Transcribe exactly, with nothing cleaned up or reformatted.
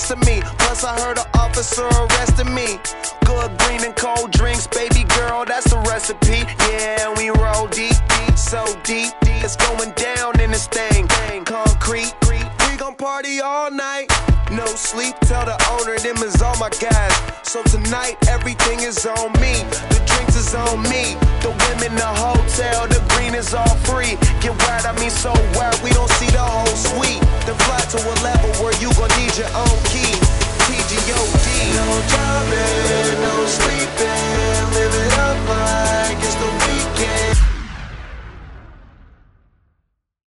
next to me. Plus I heard an officer arrested me. Good green and cold drinks, baby girl, that's the recipe. Yeah, we roll deep, deep, so deep, deep. It's going down in this thing. Concrete, we gon' party all night. No sleep, tell the owner them is all my guys. So tonight everything is on me. The drinks is on me. The women, the hotel, the green is all free. Get wild, I mean so wild, we don't see the whole suite. Then fly to a level where you gon' need your own key. T G O D.